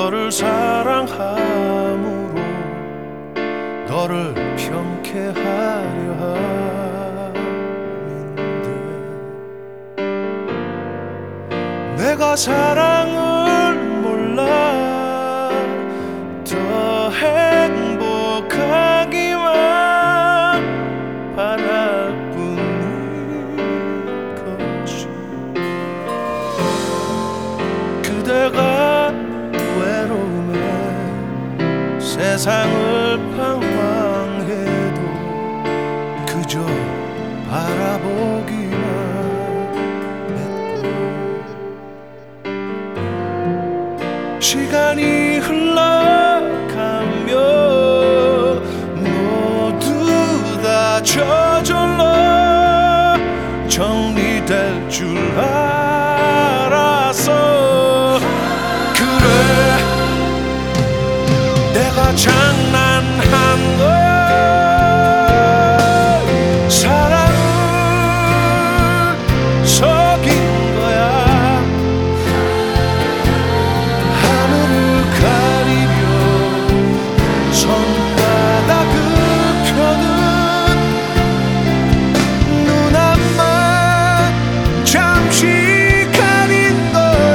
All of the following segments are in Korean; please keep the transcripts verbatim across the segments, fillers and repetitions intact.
너를 사랑함으로 너를 평쾌하려 함인데 내가 사랑을 몰라 더 행복하기만 바랄 뿐인 것이 그대가 외로움에 세상을 방황해도 그저 바라보기만 했고 시간이 흘러가며 모두 다 저절로 정리될 줄 알았어. 그래 내가 장난한 거야. 사랑을 속인 거야. 하늘을 가리며 손바닥을 펴는 눈앞만 잠시 가린 걸.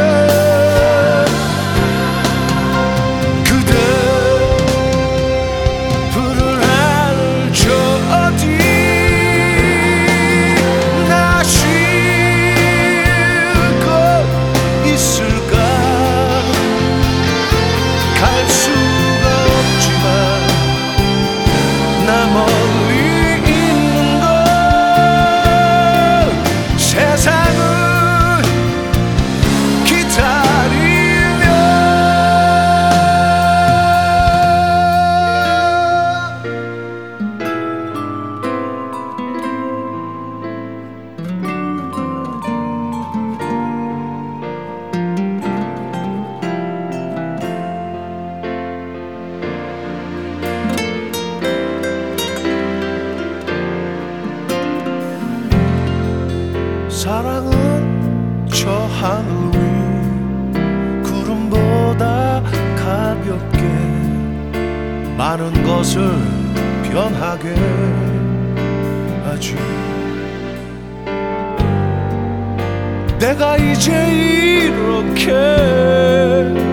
그대 불을 알죠 어디 나 쉴 것 있을까. 갈 수가 없지만 나 멀리 있는 걸. 세상을 기다리며 사랑은 저 하늘 위 구름보다 가볍게 많은 것을 변하게 하지. 내가 이제 이렇게